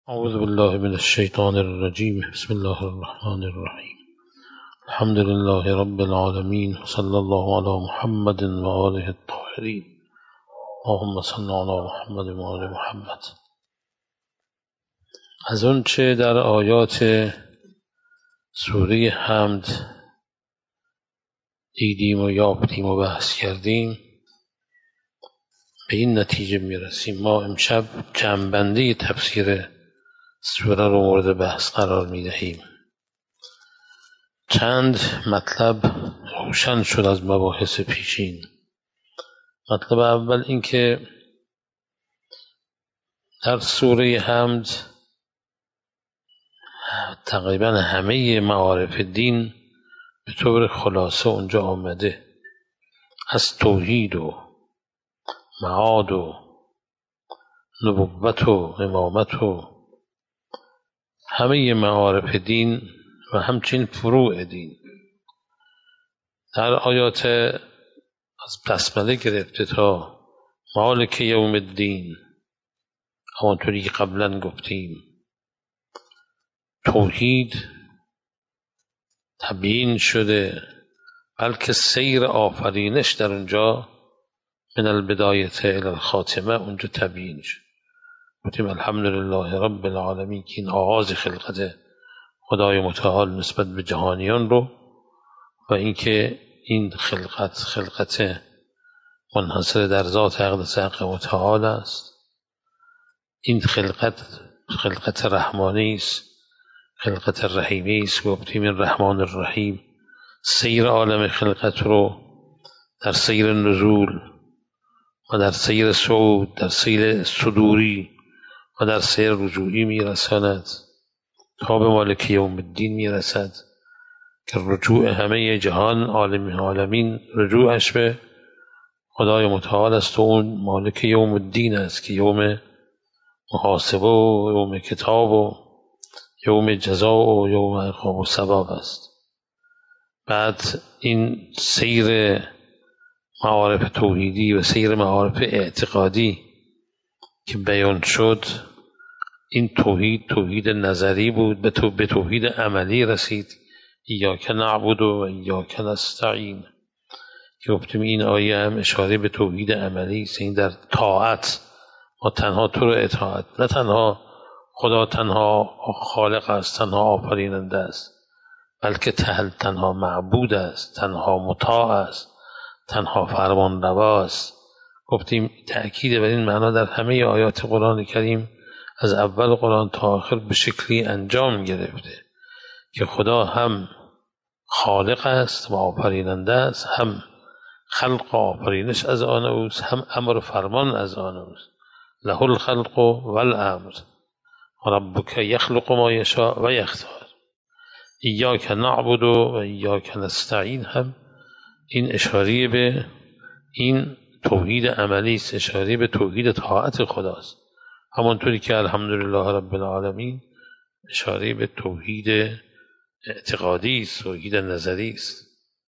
أعوذ بالله من الشيطان الرجيم. بسم الله الرحمن الرحيم. الحمد لله رب العالمين، صلى الله على محمد وآله الطاهرين. اللهم صل على محمد وآل محمد. از اون چه در آیات سوره حمد دیدیم و یافتیم و بحث کردیم به این نتیجه میرسیم. ما امشب جمع‌بندی تفسیر سوره رو مورد بحث قرار میدهیم. چند مطلب روشن شد از مباحث پیشین. مطلب اول این که در سوره حمد تقریبا همه معارف دین به طور خلاصه اونجا آمده، از توحید و معاد و نبوت و امامت و همه معارف دین و همچنین فروع دین. در آیات از بسمله گرفته تا مالک یوم الدین، همانطوری که قبلا گفتیم توحید تبیین شده، بلکه سیر آفرینش در اونجا من البدایت الی الخاتمه اونجا تبیین شد. گفتیم الحمدلله رب العالمین که این آغاز خلقت خدای متعال نسبت به جهانیان رو و اینکه این خلقت منحصر در ذات اقدس حق متعال است. این خلقت رحمانی است، خلقت رحیمی است. گفتیم این رحمان الرحیم سیر عالم خلقت رو در سیر نزول و در سیر صعود، در سیر صدوری و در سیر رجوعی میرساند تا به مالک یوم الدین میرسد که رجوع همه جهان عالمین رجوعش به خدای متعال است و اون مالک یوم الدین است که یوم محاسبه و یوم کتاب و یوم جزا و یوم عقاب و ثواب است. بعد این سیر معارف توحیدی و سیر معارف اعتقادی که بیان شد، این توحید نظری بود، به توحید عملی رسید. ایاک نعبد و ایاک نستعین. گفتیم این آیه هم اشاره به توحید عملی است. این در طاعت ما تنها تو رو اطاعت، نه تنها خدا تنها خالق است، تنها آفریننده است، بلکه تنها معبود است، تنها مطاع است، تنها فرمان روا است. گفتیم تأکید بر این معنا در همه آیات قرآن کریم از اول قرآن تا آخر به شکلی انجام گرفته که خدا هم خالق است و آفریننده است، هم خلق و آفرینش از آن اوست، هم امر و فرمان از آن اوست. له الخلق و الامر ربک یخلق ما یشاء و یختار. ایاک نعبد و ایاک نستعین هم این اشاره به این توحید عملی است، اشاره به توحید طاعت خداست. همانطوری که الحمدلله رب العالمین اشاره به توحید اعتقادی است، توحید نظری است.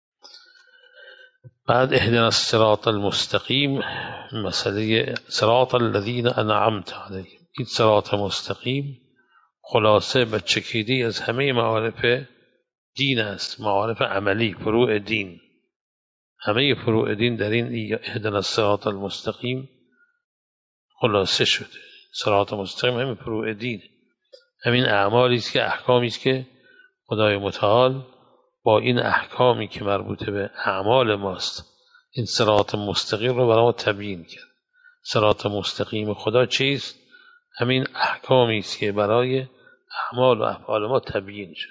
بعد اهدنا الصراط المستقیم، مسئله صراط الذین انعمت علیهم. این صراط مستقیم خلاصه و چکیدی از همه معارف دین است، معارف عملی، فروع دین. همه فروع دین در این اهدنا الصراط المستقیم خلاصه شده. صراط مستقیم همین فروع دین، همین اعمالی است که احکامی است که خدای متعال با این احکامی که مربوط به اعمال ماست این صراط مستقیم رو برای ما تبیین کرد. صراط مستقیم خدا چیست؟ همین احکامی است که برای اعمال و افعال ما تبیین شده.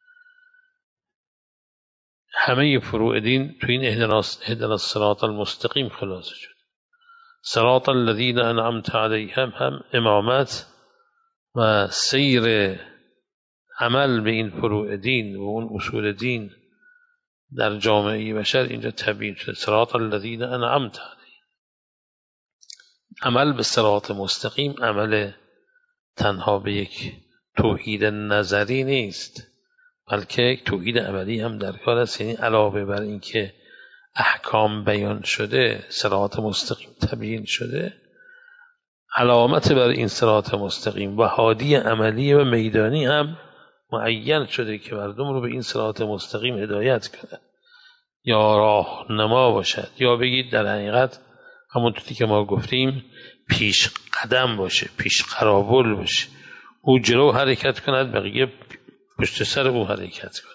همه فروع دین تو این اهدنا الصراط المستقیم خلاصه شد. صراط الذین انعمت علیهم هم امامت و سیر عمل به این فروع دین و اون اصول دین در جامعه بشر اینجا تبیین شد. صراط الذین انعمت علیهم، عمل به صراط مستقیم عمل تنها به یک توحید نظری نیست، بلکه یک توحید عملی هم در کار است. یعنی علاوه بر این که احکام بیان شده، صراط مستقیم تبیین شده، علامت بر این صراط مستقیم و هادی عملی و میدانی هم معین شده که مردم رو به این صراط مستقیم هدایت کنه یا راهنما باشد، یا بگید در حقیقت همونطوری که ما گفتیم پیش قدم باشه، پیش قراول باشه، او جلو حرکت کند بقیه پشت سر او حرکت کنه.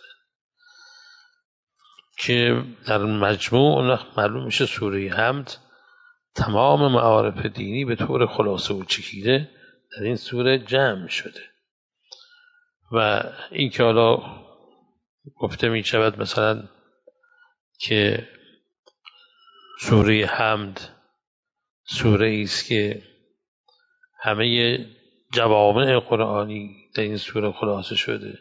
که در مجموع معلوم میشه سوره حمد تمام معارف دینی به طور خلاصه و چکیده در این سوره جمع شده. و این که حالا گفته می شود مثلا که سوره حمد سوره است که همه جوامع قرآنی در این سوره خلاصه شده.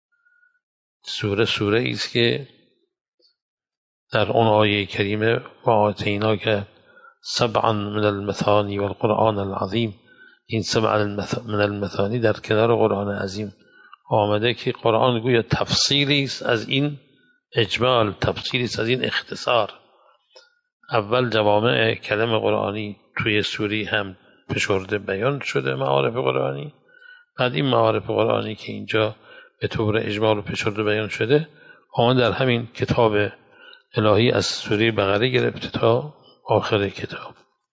سوره است که در اون آیه کریمه و آتیناک سبعا من المثانی و القرآن العظیم، این سبع من المثانی در کنار قرآن عظیم آمده که قرآن گویا تفصیلی است از این اجمال، تفصیلی است از این اختصار. اول جوامع کلم قرآنی توی سوره هم فشرده بیان شده، معارف قرآنی، بعد این معارف قرآنی که اینجا به طور اجمال و فشرده بیان شده آمد در همین کتاب الهی از سوره بقره گرفته تا آخر کتاب.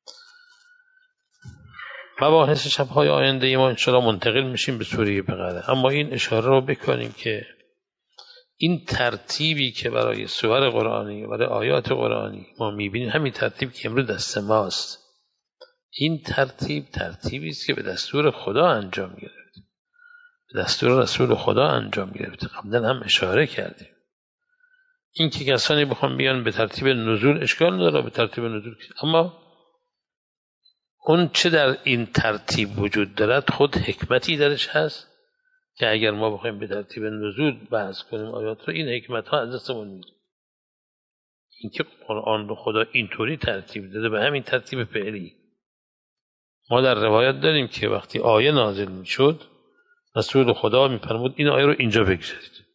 مباحث شب‌های آینده ما انشاءالله منتقل میشیم به سوره بقره، اما این اشاره رو بکنیم که این ترتیبی که برای سور قرآنی و برای آیات قرآنی ما میبینیم همین ترتیب که امروز دست ماست. این ترتیبی است که به دستور خدا انجام گرفته، به دستور رسول خدا انجام گرفته. قبلا هم اشاره کردیم این که کسانی بخوام بیان به ترتیب نزول اشکال نداره، به ترتیب نزول، اما اون چه در این ترتیب وجود دارد خود حکمتی درش هست که اگر ما بخوایم به ترتیب نزول بحث کنیم آیات رو، این حکمت ها از دستمون میره. این که قرآن رو خدا اینطوری ترتیب داده به همین ترتیب فعلی. ما در روایت داریم که وقتی آیه نازل میشد رسول خدا میفرمود این آیه رو اینجا بگذارید،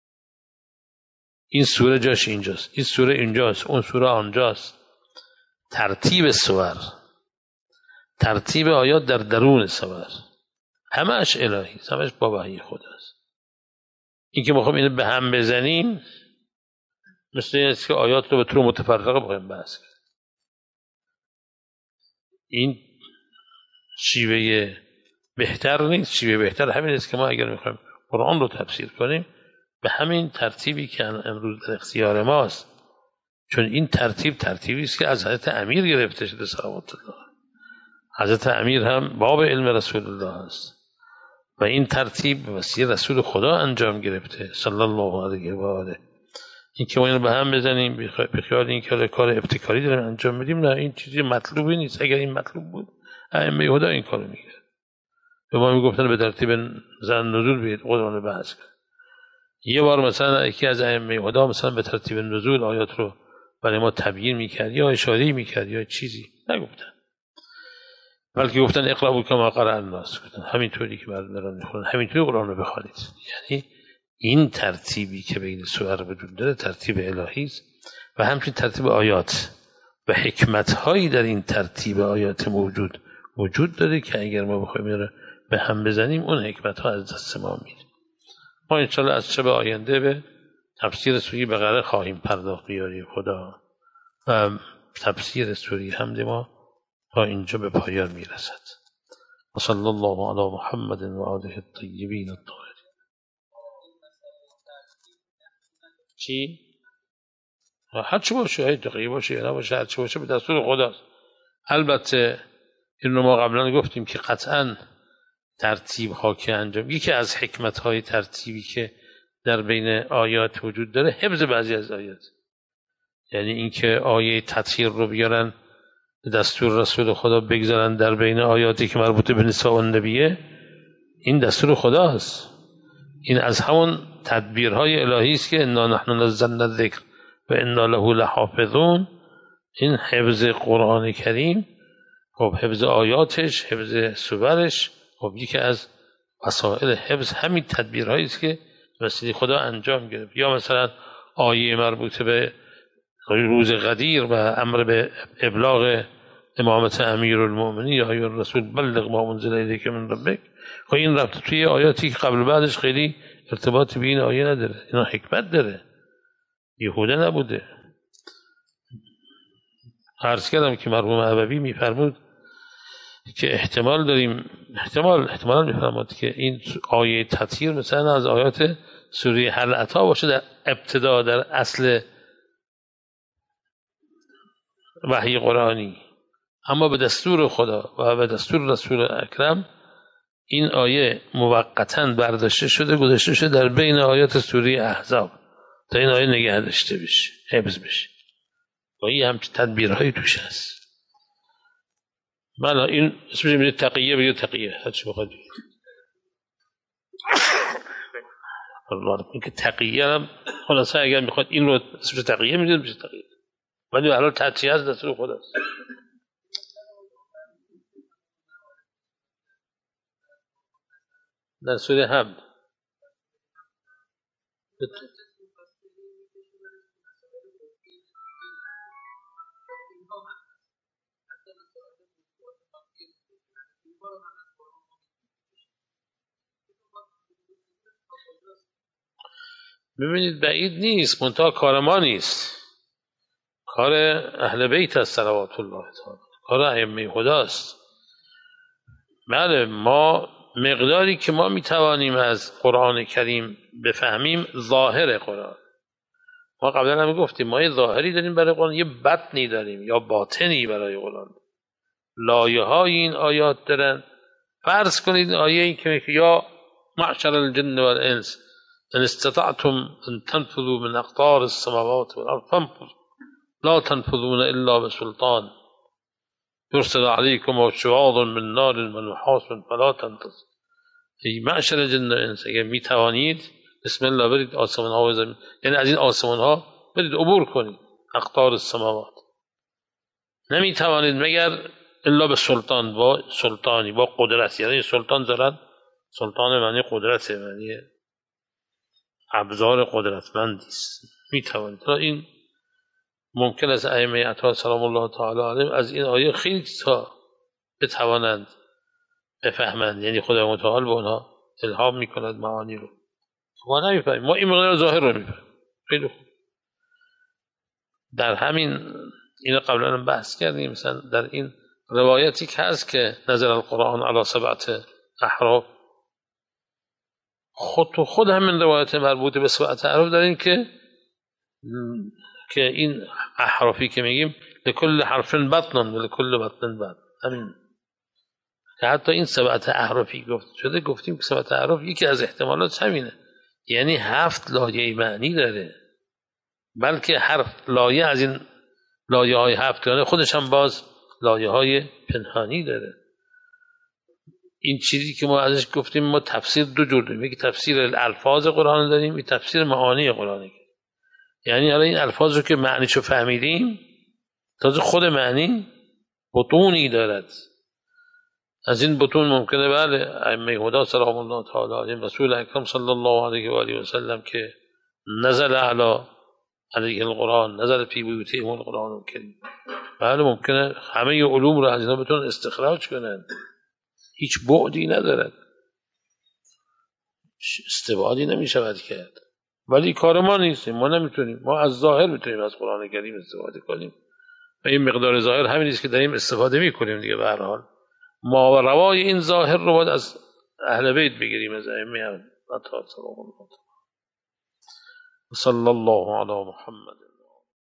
این سوره جاش اینجاست، این سوره اینجاست، اون سوره آنجاست. ترتیب سور، ترتیب آیات در درون سور همش الهی، همش با وحی خداست. این که میخوام اینو به هم بزنیم مثل این است که آیات رو به طور متفرقه بخوایم بحث کنیم. این شیوه بهتر نیست. شیوه بهتر همین است که ما اگر میخوایم قرآن رو تفسیر کنیم به همین ترتیبی که امروز در اختیار ماست، چون این ترتیبی است که از حضرت امیر گرفته شده صلوات الله. حضرت امیر هم باب علم رسول الله است و این ترتیب به وسیله رسول خدا انجام گرفته صلی الله علیه و آله. این که ما اینو به هم بزنیم به خیال این که کار ابتکاری داریم انجام میدیم، نه، این چیزی مطلوبی نیست. اگر این مطلوب بود ائمه هدا این کارو میکرد. به ما میگفتن به ترتیب نزول بیاید قرآن رو بحث کنید. یه بار مثلا یکی از ائمه هدا مثلا به ترتیب نزول آیات رو برای ما تبیین میکرد یا اشاره میکرد یا چیزی نگفتن، بلکه گفتن اقرأوا کما قرأ الناس، گفتن همینطوری که مردم دارن میخونن همینطوری قرآن رو بخونید. یعنی این ترتیبی که بین سور وجود داره ترتیب الهی است و همچنین ترتیب آیات و حکمت هایی در این ترتیب آیات وجود داره که اگر ما بخوایم به هم بزنیم اون حکمت ها از دست ما میره. ما انشاءالله از شب آینده به تفسیر سوره بقره خواهیم پرداخت بیاری خدا و تفسیر سوره حمد ما تا اینجا به پایان میرسد. و صلی الله علی محمد و آله الطیبین الطاهرین. چی؟ هر چی باشه، هی دقیق باشه یا نباشه، هر چی باشه به دستور خداست. البته این رو ما قبلا گفتیم که قطعاً ترتیب ها که انجام، یکی از حکمت های ترتیبی که در بین آیات وجود داره حفظ بعضی از آیات، یعنی اینکه آیه تطهیر رو بیارن دستور رسول خدا بگذارن در بین آیاتی که مربوط به نساء و نبیه، این دستور خداست. این از همون تدبیرهای الهی است که انا نحن نزلنا الذکر و انا له لحافظون. این حفظ قرآن کریم، خب حفظ آیاتش، حفظ سورش، خب یکی از وسایل حفظ همین تدبیرهایی است که وسیله خدا انجام گرفت. یا مثلا آیه مربوط به روز غدیر و امر به ابلاغ امامت امیرالمومنین یا ایها الرسول بلغ ما انزل الیک من ربک. خب این رفت توی آیاتی که قبل بعدش خیلی ارتباطی به این آیه نداره، اینا حکمت داره، یهوده نبوده. عرض کردم که مرحوم عبوی میفرمود که احتمال میفرماد که این آیه تطهیر مثلا از آیات سوره هل اتی باشه در ابتدا، در اصل وحی قرآنی، اما به دستور خدا و به دستور رسول اکرم این آیه موقتاً برداشته شده، گذاشته شده در بین آیات سوره احزاب تا این آیه نگه داشته بشه، حفظ بشه. و این همچین تدبیرهایی توش هست. بله این اسمش میگه تقیه، بگه تقیه هر چی بخواد. الله این که تقیه هم خلاصه اگر میخواد این رو اسمش تقیه میگه میشه تقیه، ولی حالا تطهیه از دستور خداست. در سوره حمد ببینید بعید نیست، منتها کار ما نیست، کار اهل بیت است صلوات الله تعالی، کار ائمه خداست. بله ما مقداری که ما میتوانیم از قرآن کریم بفهمیم ظاهر قرآن، ما قبلا هم گفتیم ما یه ظاهری داریم برای قرآن، یه بطنی داریم یا باطنی برای قرآن. لایه های این آیات دارن. فرض کنید آیه این که یا معشر الجن والانس ان استطعتم ان تنفذوا من اقطار السماوات والارض فانفذوا لا تنفذون الا بسلطان يرسل عليكم شواظ من نار ونحاس فلا تنفذون. ای معشر جن و انس اگر می توانید بسم الله برید آسمان ها و زمین، یعنی از این آسمان ها برید عبور کنید، اقطار السماوات. نمی توانید مگر الا به سلطان، با سلطانی، با قدرت. یعنی سلطان دارن، سلطان معنی قدرت، معنی ابزار قدرتمندی است. می توانید. این ممکن است ائمه اطهار سلام الله تعالی علیهم از این آیه خیلی تا بتوانند بفهمند، یعنی خدا متعال به اونها الهام میکند معانی رو، ما نمیفهمیم، ما این مقدار ظاهر رو میفهمیم. خیلی خوب. در همین اینو قبلا هم بحث کردیم، مثلا در این روایتی که هست که نزل القرآن علی سبعة احراف، خود همین روایت مربوط به سبعة احراف داریم که این احرافی که میگیم لکل حرف بطن و لکل بطن بطن، همین که حتی این سبعة احرافی گفت شده، گفتیم که سبعة احراف یکی از احتمالات همینه، یعنی 7 لایه معنی داره، بلکه هر لایه از این لایه های 7 یعنی خودش هم باز لایه های پنهانی داره. این چیزی که ما ازش گفتیم، ما تفسیر دو جور داریم، یکی تفسیر الفاظ قرآن داریم، یکی تفسیر معانی قرآن. یعنی حالا این الفاظ رو که معنیشو فهمیدیم، تازه خود معنی بطونی دارد. از این بطون ممکنه بله ائمه هدا سلام الله تعالی علیهم، رسول اکرم صلی الله علیه و آله و سلم که نزل علیه القرآن، نزل فی بیوتهم القرآن الکریم، بله ممکنه همه علوم رو از اینا بتونن استخراج کنن، هیچ بعدی ندارد، استبعادی نمیشود کرد. ولی کار ما نیست، ما نمیتونیم، ما از ظاهر میتونیم از قرآن کریم استفاده کنیم و این مقدار ظاهر همین است که داریم استفاده میکنیم دیگه. به هر حال ما و روای این ظاهر رو باید از اهل بیت بگیریم، از ائمه اطهار سلام الله تعالی. صلی الله علی محمد.